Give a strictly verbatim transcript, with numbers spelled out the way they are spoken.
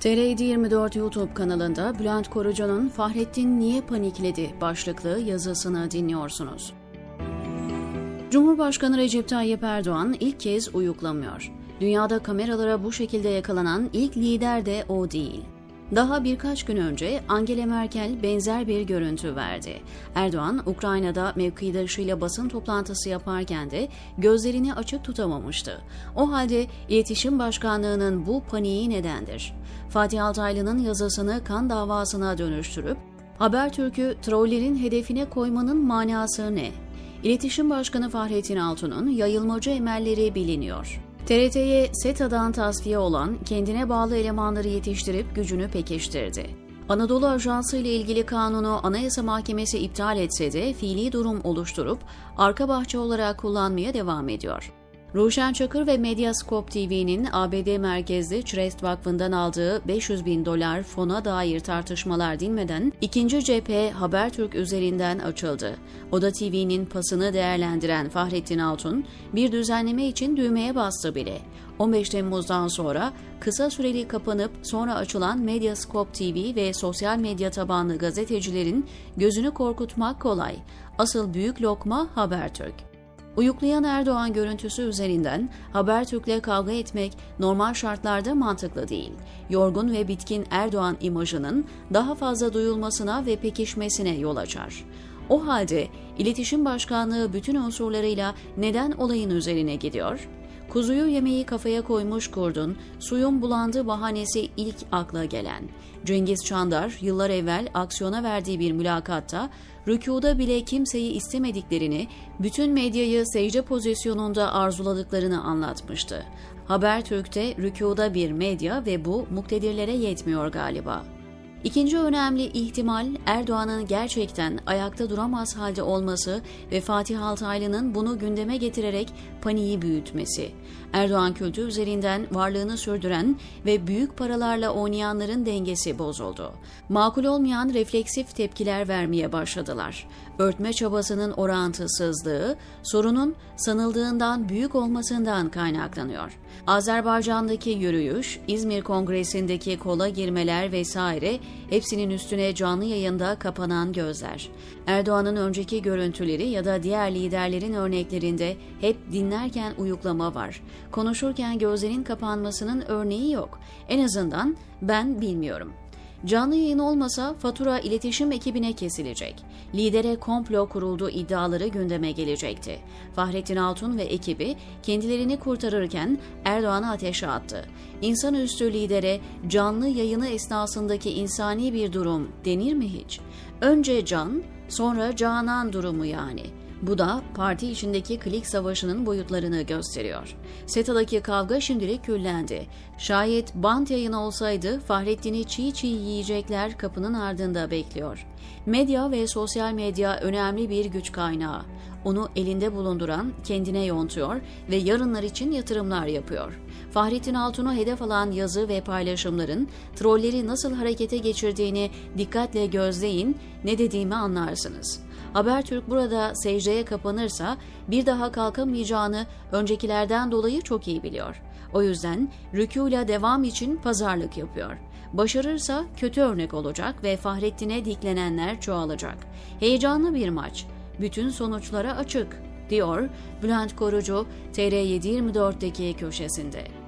T R yedi yirmi dört YouTube kanalında Bülent Korucu'nun "Fahrettin niye panikledi?" başlıklı yazısını dinliyorsunuz. Cumhurbaşkanı Recep Tayyip Erdoğan ilk kez uyuklamıyor. Dünyada kameralara bu şekilde yakalanan ilk lider de o değil. Daha birkaç gün önce Angela Merkel benzer bir görüntü verdi. Erdoğan, Ukrayna'da mevkidaşıyla basın toplantısı yaparken de gözlerini açık tutamamıştı. O halde İletişim Başkanlığı'nın bu paniği nedendir? Fatih Altaylı'nın yazısını kan davasına dönüştürüp Habertürk'ü trollerin hedefine koymanın manası ne? İletişim Başkanı Fahrettin Altun'un yayılmacı emelleri biliniyor. T R T'ye SETA'dan tasfiye olan kendine bağlı elemanları yetiştirip gücünü pekiştirdi. Anadolu Ajansı ile ilgili kanunu Anayasa Mahkemesi iptal etse de fiili durum oluşturup arka bahçe olarak kullanmaya devam ediyor. Ruşen Çakır ve Medyascope T V'nin A B D merkezli Trust Vakfı'ndan aldığı beş yüz bin dolar fona dair tartışmalar dinmeden ikinci cephe Habertürk üzerinden açıldı. Oda T V'nin pasını değerlendiren Fahrettin Altun bir düzenleme için düğmeye bastı bile. on beş Temmuz'dan sonra kısa süreli kapanıp sonra açılan Medyascope T V ve sosyal medya tabanlı gazetecilerin gözünü korkutmak kolay. Asıl büyük lokma Habertürk. Uyuklayan Erdoğan görüntüsü üzerinden Habertürk'le kavga etmek normal şartlarda mantıklı değil. Yorgun ve bitkin Erdoğan imajının daha fazla duyulmasına ve pekişmesine yol açar. O halde İletişim Başkanlığı bütün unsurlarıyla neden olayın üzerine gidiyor? Kuzuyu yemeği kafaya koymuş kurdun, suyun bulandığı bahanesi ilk akla gelen. Cengiz Çandar yıllar evvel aksiyona verdiği bir mülakatta rükuda bile kimseyi istemediklerini, bütün medyayı secde pozisyonunda arzuladıklarını anlatmıştı. Habertürk'te rükuda bir medya ve bu muktedirlere yetmiyor galiba. İkinci önemli ihtimal Erdoğan'ın gerçekten ayakta duramaz halde olması ve Fatih Altaylı'nın bunu gündeme getirerek paniği büyütmesi. Erdoğan kültü üzerinden varlığını sürdüren ve büyük paralarla oynayanların dengesi bozuldu. Makul olmayan refleksif tepkiler vermeye başladılar. Örtme çabasının orantısızlığı, sorunun sanıldığından büyük olmasından kaynaklanıyor. Azerbaycan'daki yürüyüş, İzmir Kongresi'ndeki kola girmeler vesaire hepsinin üstüne canlı yayında kapanan gözler. Erdoğan'ın önceki görüntüleri ya da diğer liderlerin örneklerinde hep dinlerken uyuklama var. Konuşurken gözlerin kapanmasının örneği yok. En azından ben bilmiyorum. Canlı yayın olmasa fatura iletişim ekibine kesilecek. Lidere komplo kurulduğu iddiaları gündeme gelecekti. Fahrettin Altun ve ekibi kendilerini kurtarırken Erdoğan'ı ateşe attı. İnsanüstü lidere canlı yayını esnasındaki insani bir durum denir mi hiç? Önce can, sonra canan durumu yani. Bu da parti içindeki klik savaşının boyutlarını gösteriyor. SETA'daki kavga şimdilik küllendi. Şayet bant yayını olsaydı Fahrettin'i çiğ çiğ yiyecekler kapının ardında bekliyor. Medya ve sosyal medya önemli bir güç kaynağı. Onu elinde bulunduran kendine yontuyor ve yarınlar için yatırımlar yapıyor. Fahrettin Altun'u hedef alan yazı ve paylaşımların trolleri nasıl harekete geçirdiğini dikkatle gözleyin, ne dediğimi anlarsınız. Habertürk burada secdeye kapanırsa bir daha kalkamayacağını öncekilerden dolayı çok iyi biliyor. O yüzden rükûyla devam için pazarlık yapıyor. Başarırsa kötü örnek olacak ve Fahrettin'e diklenenler çoğalacak. Heyecanlı bir maç. Bütün sonuçlara açık, diyor Bülent Korucu T R yedi yirmi dört'teki köşesinde.